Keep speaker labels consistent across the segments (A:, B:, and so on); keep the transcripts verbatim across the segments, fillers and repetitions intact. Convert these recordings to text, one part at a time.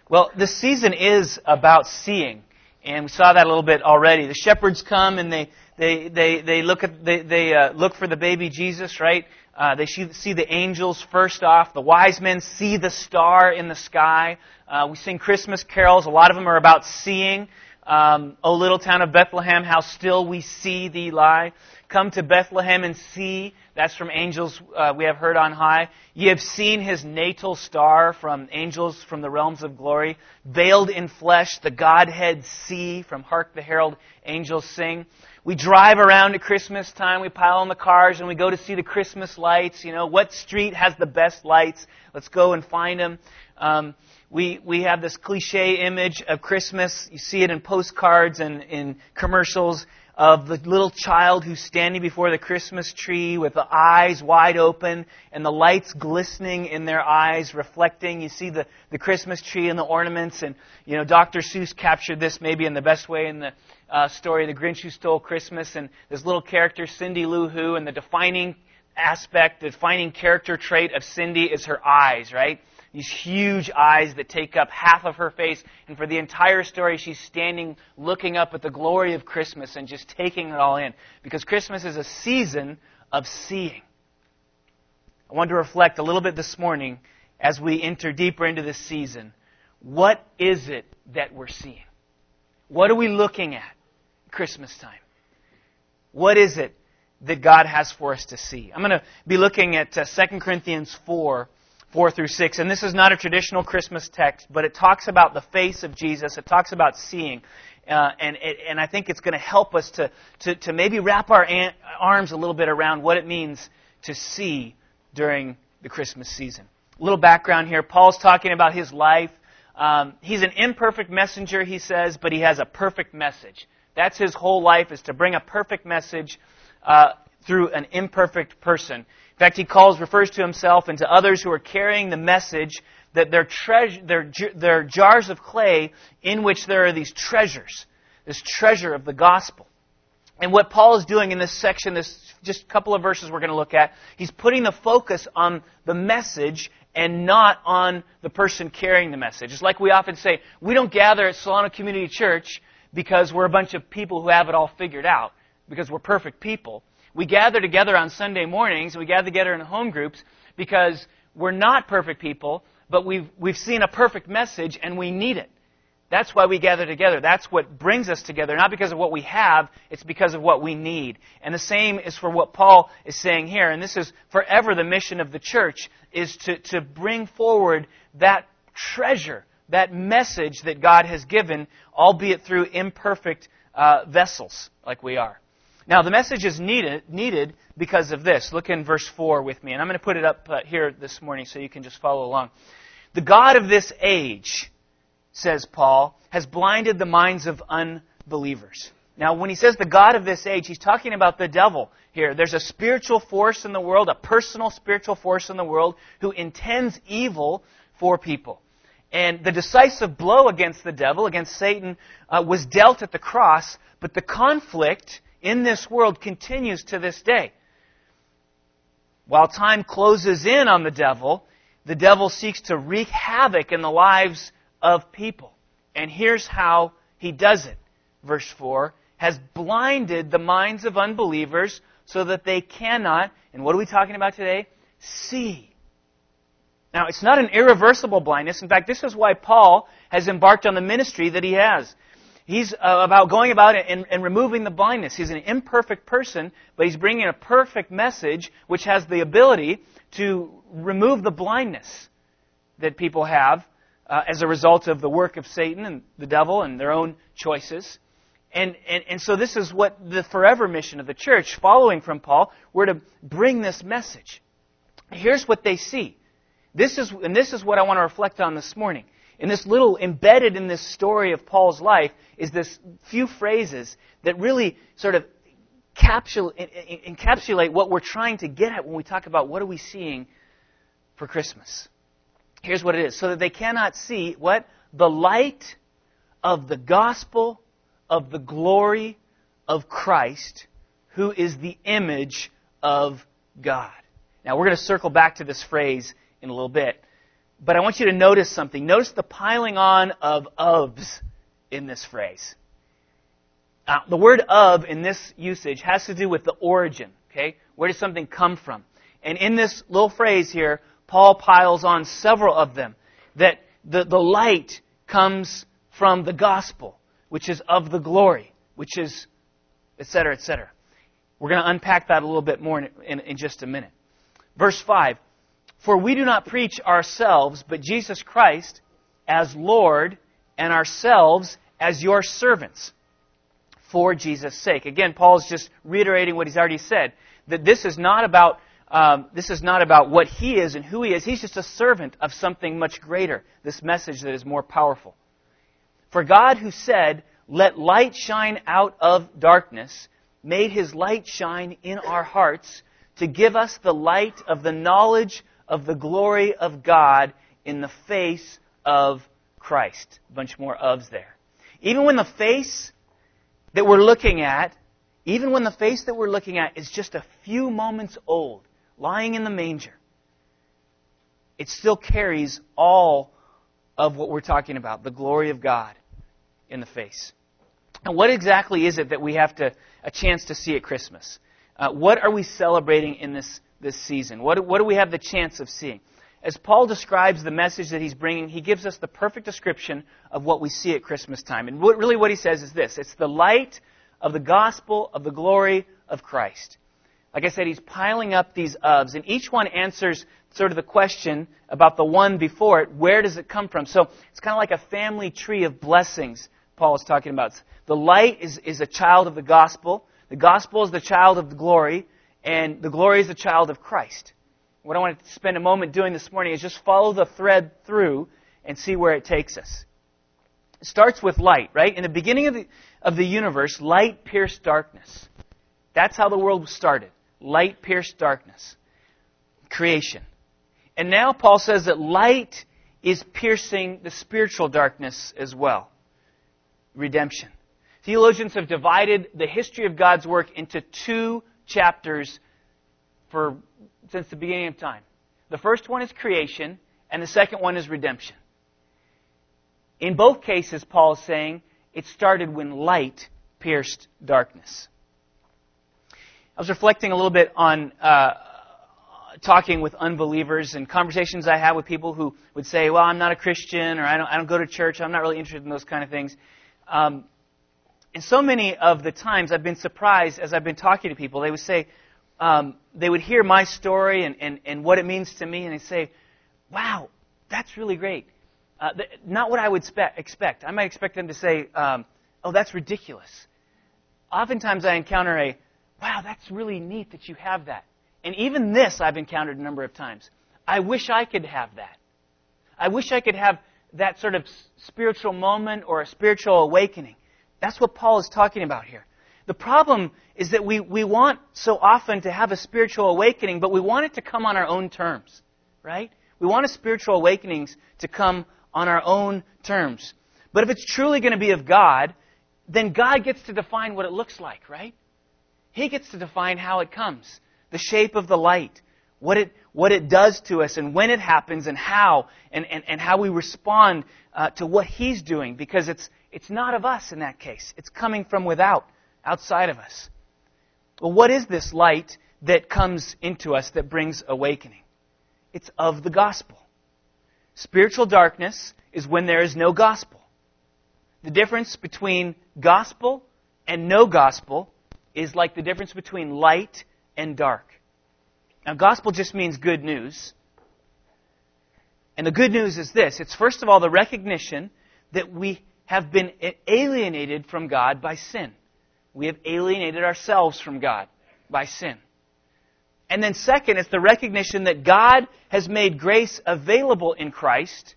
A: Well, this season is about seeing, and we saw that a little bit already. The shepherds come and they they they, they look at they they uh, look for the baby Jesus, right? Uh, they see the angels first off. The wise men see the star in the sky. Uh, we sing Christmas carols. A lot of them are about seeing. Um, O little town of Bethlehem, how still we see thee lie. Come to Bethlehem and see. That's from angels uh, we have heard on high. Ye have seen his natal star from angels from the realms of glory. Veiled in flesh, the Godhead see. From Hark the Herald Angels sing. We drive around at Christmas time. We pile in the cars and we go to see the Christmas lights. You know, what street has the best lights? Let's go and find them. Um, we we have this cliche image of Christmas. You see it in postcards and in commercials of the little child who's standing before the Christmas tree with the eyes wide open and the lights glistening in their eyes, reflecting. You see the, the Christmas tree and the ornaments. And, you know, Doctor Seuss captured this maybe in the best way in the uh, story, The Grinch Who Stole Christmas. And this little character, Cindy Lou Who, and the defining aspect, the defining character trait of Cindy is her eyes, right? These huge eyes that take up half of her face. And for the entire story, she's standing looking up at the glory of Christmas and just taking it all in. Because Christmas is a season of seeing. I want to reflect a little bit this morning as we enter deeper into this season. What is it that we're seeing? What are we looking at Christmas time? What is it that God has for us to see? I'm going to be looking at uh, Second Corinthians four, four through six. And this is not a traditional Christmas text, but it talks about the face of Jesus. It talks about seeing. Uh, and, it, and I think it's going to help us to, to, to maybe wrap our an- arms a little bit around what it means to see during the Christmas season. A little background here. Paul's talking about his life. Um, he's an imperfect messenger, he says, but he has a perfect message. That's his whole life, is to bring a perfect message uh, through an imperfect person. In fact, he calls, refers to himself and to others who are carrying the message that they're, treasure, they're, they're jars of clay in which there are these treasures, this treasure of the gospel. And what Paul is doing in this section, this just a couple of verses we're going to look at, he's putting the focus on the message and not on the person carrying the message. It's like we often say, we don't gather at Solano Community Church because we're a bunch of people who have it all figured out, because we're perfect people. We gather together on Sunday mornings, and we gather together in home groups because we're not perfect people, but we've we've seen a perfect message and we need it. That's why we gather together. That's what brings us together, not because of what we have, it's because of what we need. And the same is for what Paul is saying here, and this is forever the mission of the church, is to, to bring forward that treasure, that message that God has given, albeit through imperfect uh, vessels like we are. Now, the message is needed needed because of this. Look in verse four with me, and I'm going to put it up uh, here this morning so you can just follow along. The God of this age, says Paul, has blinded the minds of unbelievers. Now, when he says the God of this age, he's talking about the devil here. There's a spiritual force in the world, a personal spiritual force in the world, who intends evil for people. And the decisive blow against the devil, against Satan, uh, was dealt at the cross, but the conflict in this world continues to this day. While time closes in on the devil, the devil seeks to wreak havoc in the lives of people. And here's how he does it. Verse four, has blinded the minds of unbelievers so that they cannot, and what are we talking about today? See. Now, it's not an irreversible blindness. In fact, this is why Paul has embarked on the ministry that he has. He's uh, about going about it and, and removing the blindness. He's an imperfect person, but he's bringing a perfect message which has the ability to remove the blindness that people have uh, as a result of the work of Satan and the devil and their own choices. And, and, and so this is what the forever mission of the church, following from Paul, we're to bring this message. Here's what they see. This is, and this is what I want to reflect on this morning. In this little, embedded in this story of Paul's life, is this few phrases that really sort of encapsulate what we're trying to get at when we talk about what are we seeing for Christmas. Here's what it is. So that they cannot see what? The light of the gospel of the glory of Christ, who is the image of God. Now, we're going to circle back to this phrase in a little bit. But I want you to notice something. Notice the piling on of ofs in this phrase. Uh, the word of in this usage has to do with the origin. Okay? Where does something come from? And in this little phrase here, Paul piles on several of them. That the, the light comes from the gospel, which is of the glory, which is, et cetera, et cetera. We're going to unpack that a little bit more in, in, in just a minute. Verse five, for we do not preach ourselves, but Jesus Christ as Lord, and ourselves as your servants, for Jesus' sake. Again, Paul's just reiterating what he's already said, that this is not about um, this is not about what he is and who he is. He's just a servant of something much greater, this message that is more powerful. For God, who said, let light shine out of darkness, made His light shine in our hearts to give us the light of the knowledge of the glory of God in the face of Christ. A bunch more ofs there. Even when the face that we're looking at, even when the face that we're looking at is just a few moments old, lying in the manger, it still carries all of what we're talking about, the glory of God in the face. And what exactly is it that we have to a chance to see at Christmas? Uh, what are we celebrating in this, this season? What, what do we have the chance of seeing? As Paul describes the message that he's bringing, he gives us the perfect description of what we see at Christmas time. And what, really what he says is this. It's the light of the gospel of the glory of Christ. Like I said, he's piling up these ofs, and each one answers sort of the question about the one before it. Where does it come from? So it's kind of like a family tree of blessings Paul is talking about. The light is, is a child of the gospel. The gospel is the child of the glory, and the glory is the child of Christ. What I want to spend a moment doing this morning is just follow the thread through and see where it takes us. It starts with light, right? In the beginning of the, of the universe, light pierced darkness. That's how the world started. Light pierced darkness. Creation. And now Paul says that light is piercing the spiritual darkness as well. Redemption. Theologians have divided the history of God's work into two chapters for since the beginning of time. The first one is creation, and the second one is redemption. In both cases, Paul is saying it started when light pierced darkness. I was reflecting a little bit on uh, talking with unbelievers and conversations I had with people who would say, well, I'm not a Christian, or I don't, I don't go to church, I'm not really interested in those kind of things. Um, and so many of the times I've been surprised as I've been talking to people, they would say, um, they would hear my story and, and, and what it means to me, and they say, wow, that's really great. Uh, th- not what I would spe- expect. I might expect them to say, um, oh, that's ridiculous. Oftentimes I encounter a, wow, that's really neat that you have that. And even this I've encountered a number of times. I wish I could have that. I wish I could have that sort of spiritual moment or a spiritual awakening. That's what Paul is talking about here. The problem is that we, we want so often to have a spiritual awakening, but we want it to come on our own terms, right? We want a spiritual awakenings to come on our own terms. But if it's truly going to be of God, then God gets to define what it looks like, right? He gets to define how it comes, the shape of the light, what it what it does to us, and when it happens, and how, and, and, and how we respond uh, to what He's doing, because it's it's not of us in that case. It's coming from without, outside of us. Well, what is this light that comes into us that brings awakening? It's of the gospel. Spiritual darkness is when there is no gospel. The difference between gospel and no gospel is like the difference between light and dark. Now, gospel just means good news. And the good news is this. It's first of all the recognition that we have been alienated from God by sin. We have alienated ourselves from God by sin. And then second, it's the recognition that God has made grace available in Christ.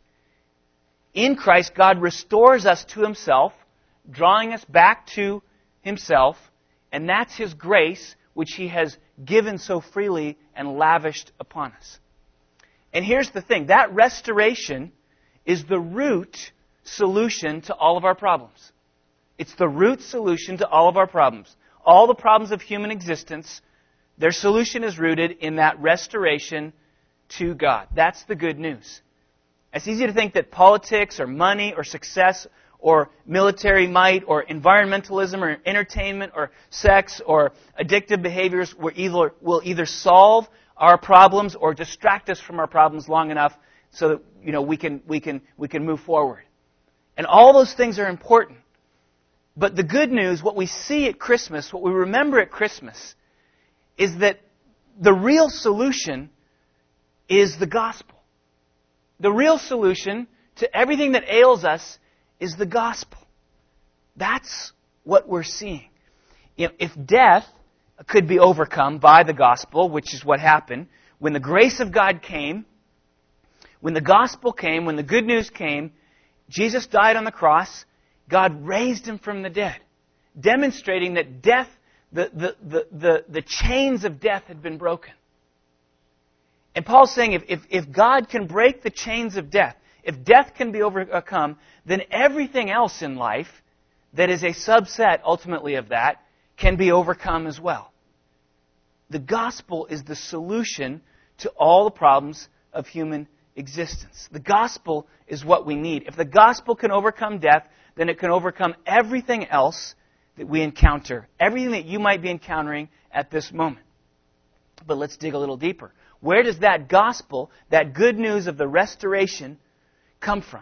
A: In Christ, God restores us to Himself, drawing us back to Himself, and that's His grace, which He has given so freely and lavished upon us. And here's the thing, that restoration is the root solution to all of our problems. It's the root solution to all of our problems. All the problems of human existence, their solution is rooted in that restoration to God. That's the good news. It's easy to think that politics or money or success or military might or environmentalism or entertainment or sex or addictive behaviors will either, will either solve our problems or distract us from our problems long enough so that, you know, we can, we can, we can move forward. And all those things are important. But the good news, what we see at Christmas, what we remember at Christmas, is that the real solution is the gospel. The real solution to everything that ails us is the gospel. That's what we're seeing. If death could be overcome by the gospel, which is what happened, when the grace of God came, when the gospel came, when the good news came, Jesus died on the cross, God raised Him from the dead, demonstrating that death, the, the, the, the, the chains of death had been broken. And Paul's saying if, if, if God can break the chains of death, if death can be overcome, then everything else in life that is a subset ultimately of that can be overcome as well. The gospel is the solution to all the problems of human existence. The gospel is what we need. If the gospel can overcome death, then it can overcome everything else that we encounter, everything that you might be encountering at this moment. But let's dig a little deeper. Where does that gospel, that good news of the restoration, come from?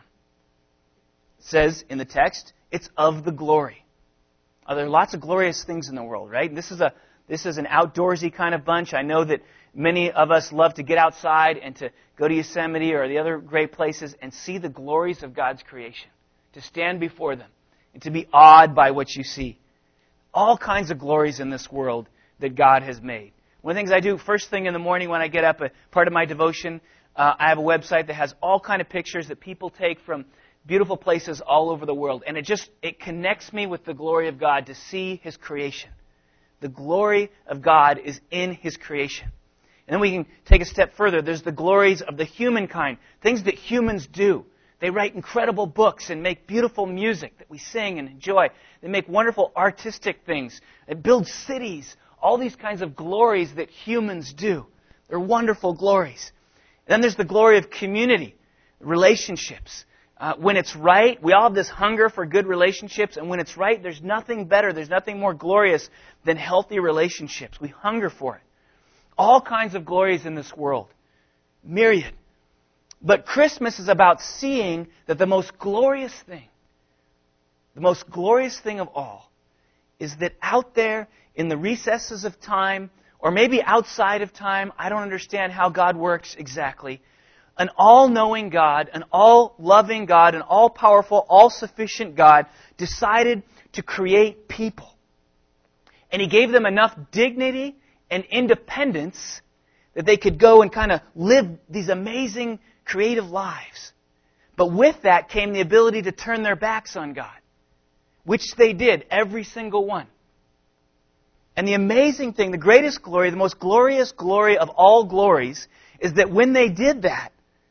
A: It says in the text, it's of the glory. Oh, there are lots of glorious things in the world, right? This is a this is an outdoorsy kind of bunch. I know that many of us love to get outside and to go to Yosemite or the other great places and see the glories of God's creation, to stand before them and to be awed by what you see. All kinds of glories in this world that God has made. One of the things I do first thing in the morning when I get up, a part of my devotion, uh, I have a website that has all kind of pictures that people take from beautiful places all over the world. And it just, it connects me with the glory of God to see His creation. The glory of God is in His creation. And then we can take a step further. There's the glories of the humankind, things that humans do. They write incredible books and make beautiful music that we sing and enjoy. They make wonderful artistic things. They build cities. All these kinds of glories that humans do. They're wonderful glories. And then there's the glory of community, relationships. Uh, when it's right, we all have this hunger for good relationships, and when it's right, there's nothing better, there's nothing more glorious than healthy relationships. We hunger for it. All kinds of glories in this world. Myriad. But Christmas is about seeing that the most glorious thing, the most glorious thing of all, is that out there in the recesses of time, or maybe outside of time, I don't understand how God works exactly, an all-knowing God, an all-loving God, an all-powerful, all-sufficient God decided to create people. And He gave them enough dignity and independence that they could go and kind of live these amazing, creative lives. But with that came the ability to turn their backs on God, which they did, every single one. And the amazing thing, the greatest glory, the most glorious glory of all glories, is that when they did that,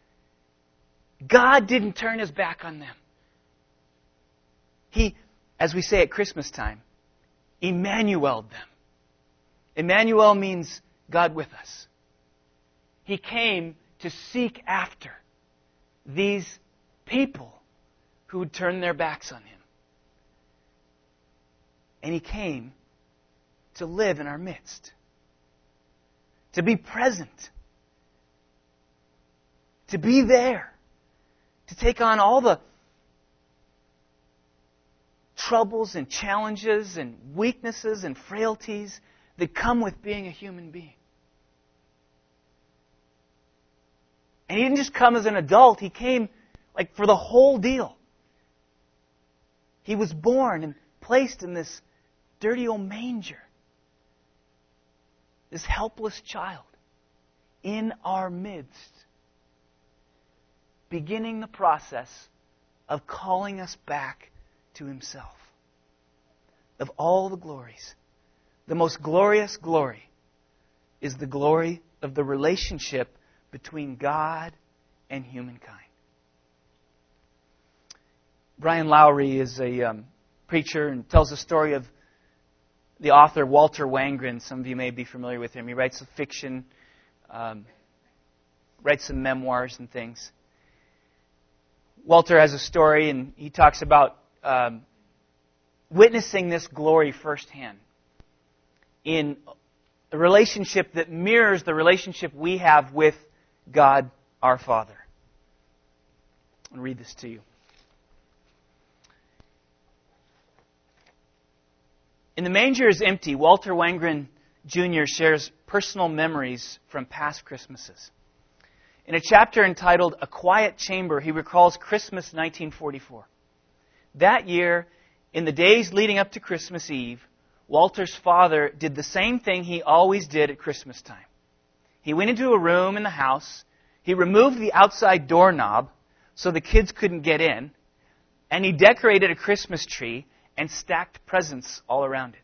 A: God didn't turn His back on them. He, as we say at Christmas time, Emmanuel'd them. Emmanuel means God with us. He came to seek after these people who would turn their backs on Him. And He came to live in our midst. To be present. To be there. To take on all the troubles and challenges and weaknesses and frailties that come with being a human being. And He didn't just come as an adult. He came like for the whole deal. He was born and placed in this dirty old manger. This helpless child in our midst, beginning the process of calling us back to Himself. Of all the glories, the most glorious glory is the glory of the relationship between God and humankind. Brian Lowry is a um, preacher and tells the story of the author Walter Wangerin. Some of you may be familiar with him. He writes some fiction, um, writes some memoirs and things. Walter has a story, and he talks about um, witnessing this glory firsthand in a relationship that mirrors the relationship we have with God our Father. I'll read this to you. In The Manger is Empty, Walter Wangerin Junior shares personal memories from past Christmases. In a chapter entitled A Quiet Chamber, he recalls Christmas nineteen forty-four. That year, in the days leading up to Christmas Eve, Walter's father did the same thing he always did at Christmas time. He went into a room in the house, he removed the outside doorknob so the kids couldn't get in, and he decorated a Christmas tree and stacked presents all around it.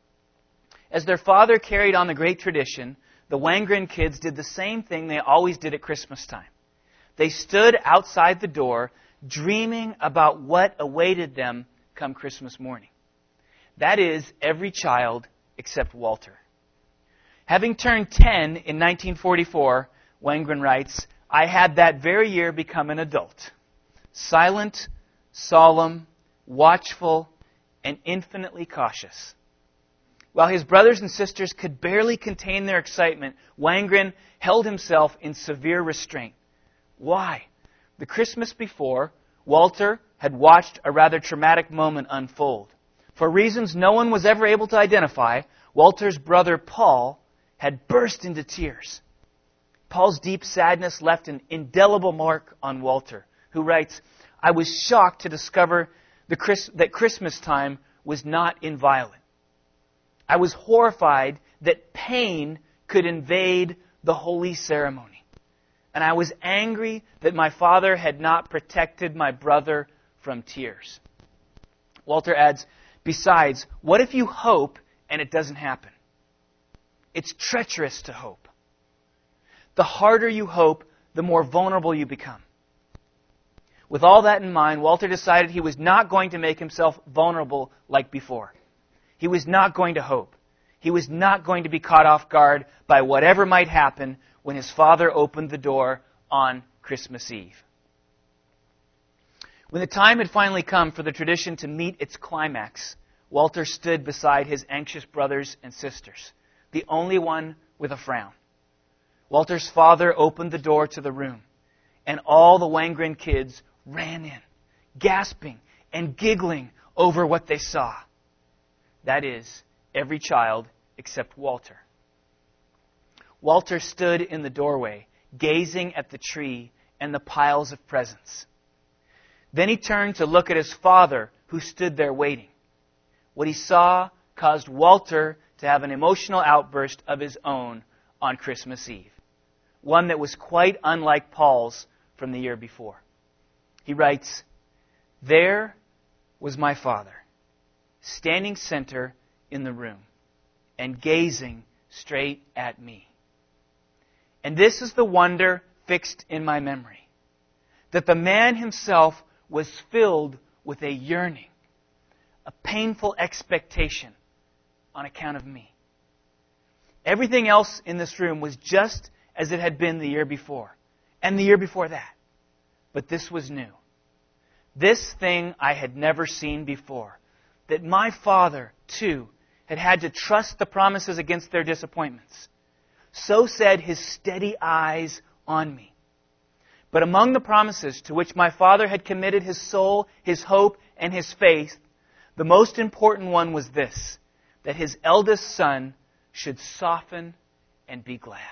A: As their father carried on the great tradition, the Wangerin kids did the same thing they always did at Christmas time. They stood outside the door, dreaming about what awaited them come Christmas morning. That is, every child except Walter. Having turned ten in nineteen forty-four, Wangerin writes, I had that very year become an adult. Silent, solemn, watchful, and infinitely cautious. While his brothers and sisters could barely contain their excitement, Wangerin held himself in severe restraint. Why? The Christmas before, Walter had watched a rather traumatic moment unfold. For reasons no one was ever able to identify, Walter's brother Paul had burst into tears. Paul's deep sadness left an indelible mark on Walter, who writes, I was shocked to discover the Chris- that Christmas time was not inviolate. I was horrified that pain could invade the holy ceremony. And I was angry that my father had not protected my brother from tears. Walter adds, besides, what if you hope and it doesn't happen? It's treacherous to hope. The harder you hope, the more vulnerable you become. With all that in mind, Walter decided he was not going to make himself vulnerable like before. He was not going to hope. He was not going to be caught off guard by whatever might happen when his father opened the door on Christmas Eve. When the time had finally come for the tradition to meet its climax, Walter stood beside his anxious brothers and sisters, the only one with a frown. Walter's father opened the door to the room, and all the Wangerin kids ran in, gasping and giggling over what they saw. That is, every child except Walter. Walter stood in the doorway, gazing at the tree and the piles of presents. Then he turned to look at his father, who stood there waiting. What he saw caused Walter to have an emotional outburst of his own on Christmas Eve, one that was quite unlike Paul's from the year before. He writes, there was my father, standing center in the room and gazing straight at me. And this is the wonder fixed in my memory, that the man himself was filled with a yearning, a painful expectation on account of me. Everything else in this room was just as it had been the year before, and the year before that. But this was new. This thing I had never seen before, that my father, too, had had to trust the promises against their disappointments. So said his steady eyes on me. But among the promises to which my father had committed his soul, his hope, and his faith, the most important one was this, that his eldest son should soften and be glad.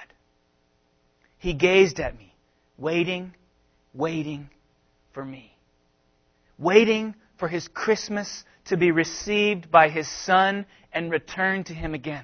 A: He gazed at me, waiting, waiting for me. Waiting for his Christmas to be received by his son and returned to him again.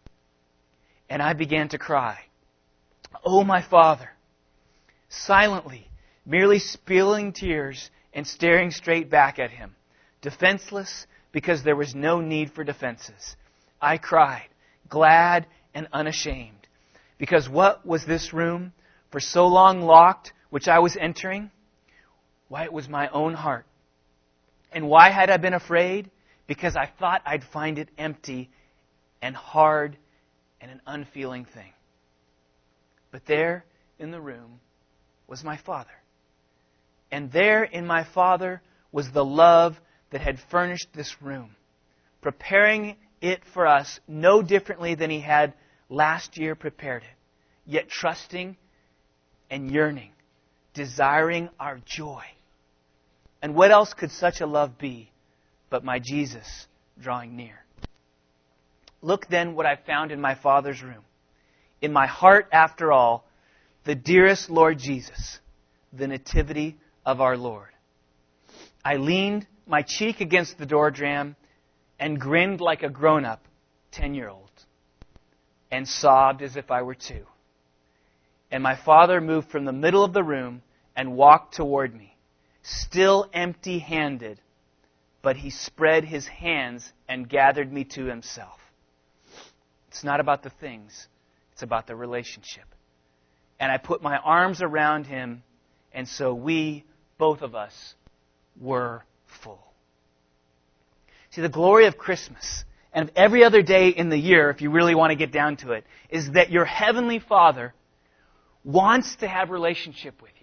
A: And I began to cry, "Oh, my Father," silently, merely spilling tears and staring straight back at him, defenseless because there was no need for defenses. I cried, glad and unashamed, because what was this room, for so long locked, which I was entering? Why, it was my own heart. And why had I been afraid? Because I thought I'd find it empty and hard and an unfeeling thing. But there in the room was my Father, And there in my Father was the love that had furnished this room, preparing it for us no differently than He had last year prepared it, yet trusting and yearning, desiring our joy. And what else could such a love be but my Jesus drawing near? Look then what I found in my Father's room. In my heart, after all, the dearest Lord Jesus, the nativity of our Lord. I leaned my cheek against the door jamb and grinned like a grown-up ten-year-old and sobbed as if I were two. And my Father moved from the middle of the room and walked toward me, still empty-handed, but He spread His hands and gathered me to Himself. It's not about the things, it's about the relationship. And I put my arms around Him, and so we, both of us, were full. See, the glory of Christmas and of every other day in the year, if you really want to get down to it, is that your Heavenly Father wants to have relationship with you.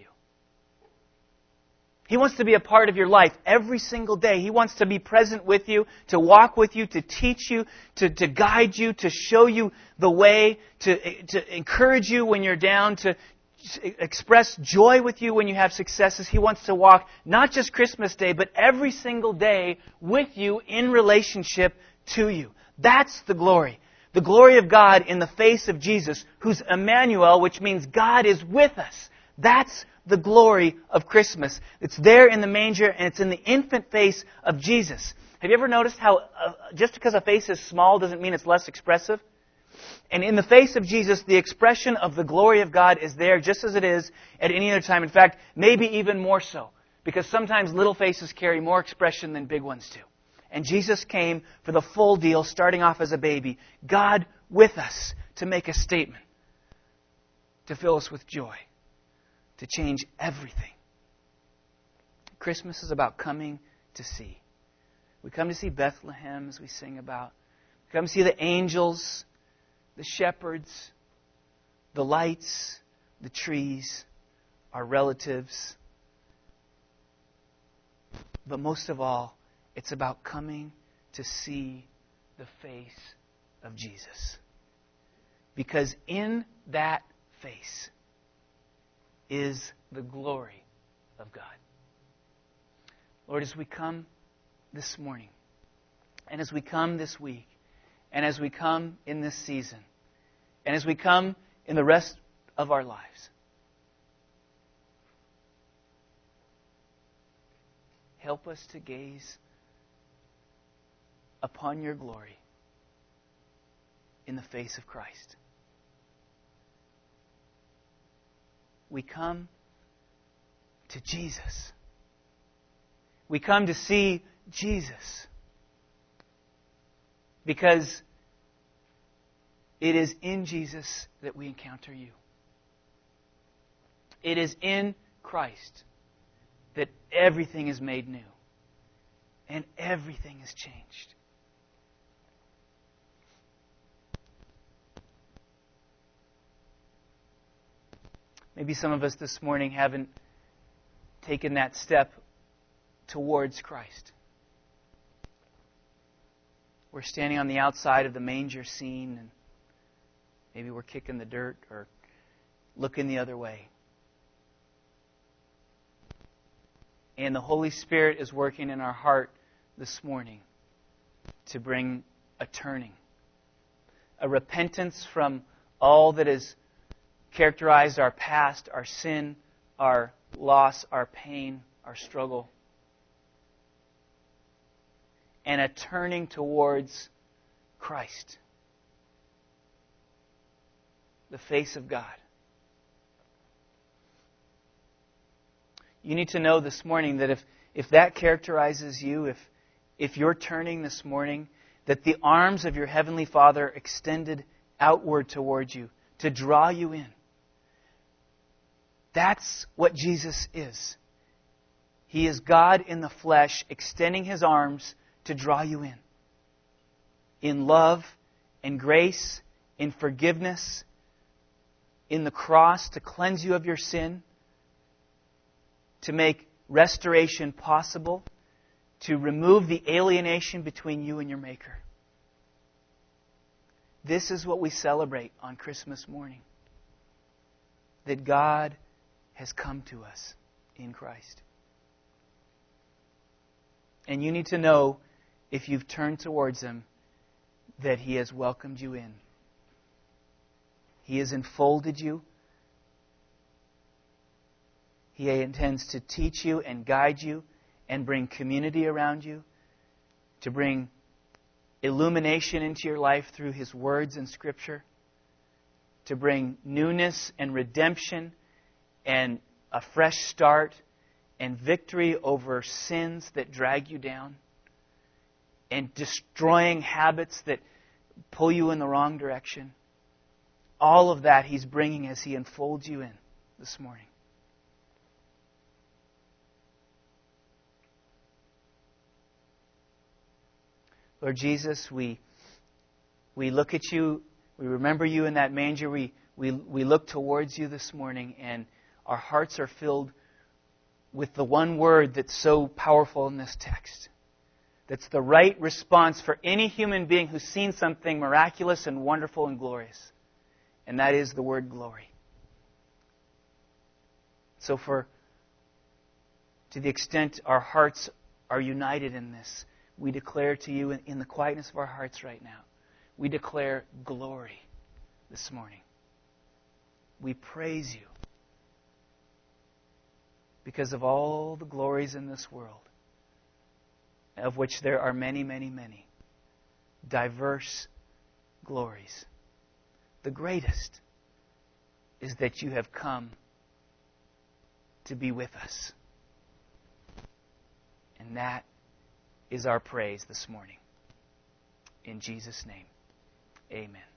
A: He wants to be a part of your life every single day. He wants to be present with you, to walk with you, to teach you, to, to guide you, to show you the way, to, to encourage you when you're down, to express joy with you when you have successes. He wants to walk not just Christmas Day, but every single day with you in relationship to you. That's the glory. The glory of God in the face of Jesus, who's Emmanuel, which means God is with us. That's the glory of Christmas. It's there in the manger, and it's in the infant face of Jesus. Have you ever noticed how uh, just because a face is small doesn't mean it's less expressive? And in the face of Jesus, the expression of the glory of God is there just as it is at any other time. In fact, maybe even more so. Because sometimes little faces carry more expression than big ones do. And Jesus came for the full deal, starting off as a baby. God with us to make a statement. To fill us with joy. To change everything. Christmas is about coming to see. We come to see Bethlehem, as we sing about. We come to see the angels, the shepherds, the lights, the trees, our relatives. But most of all, it's about coming to see the face of Jesus. Because in that face is the glory of God. Lord, as we come this morning, and as we come this week, and as we come in this season, and as we come in the rest of our lives, help us to gaze upon your glory in the face of Christ. We come to Jesus. We come to see Jesus. Because it is in Jesus that we encounter you. It is in Christ that everything is made new. And everything is changed. Maybe some of us this morning haven't taken that step towards Christ. We're standing on the outside of the manger scene, and maybe we're kicking the dirt or looking the other way. And the Holy Spirit is working in our heart this morning to bring a turning, a repentance from all that has characterized our past, our sin, our loss, our pain, our struggle. And a turning towards Christ, the face of God. You need to know this morning that if, if that characterizes you, if, if you're turning this morning, that the arms of your Heavenly Father extended outward towards you to draw you in. That's what Jesus is. He is God in the flesh, extending His arms to draw you in. In love, in grace, in forgiveness, in the cross to cleanse you of your sin, to make restoration possible, to remove the alienation between you and your Maker. This is what we celebrate on Christmas morning. That God has come to us in Christ. And you need to know, if you've turned towards Him, that He has welcomed you in. He has enfolded you. He intends to teach you and guide you and bring community around you, to bring illumination into your life through His words and Scripture, to bring newness and redemption and a fresh start and victory over sins that drag you down, and destroying habits that pull you in the wrong direction. All of that He's bringing as He enfolds you in this morning. Lord Jesus, we we look at You, we remember You in that manger, we, we, we look towards You this morning, and our hearts are filled with the one word that's so powerful in this text. That's the right response for any human being who's seen something miraculous and wonderful and glorious. And that is the word glory. So for, to the extent our hearts are united in this, we declare to You in, in the quietness of our hearts right now, we declare glory this morning. We praise You because of all the glories in this world, of which there are many, many, many, diverse glories. The greatest is that You have come to be with us. And that is our praise this morning. In Jesus' name, amen.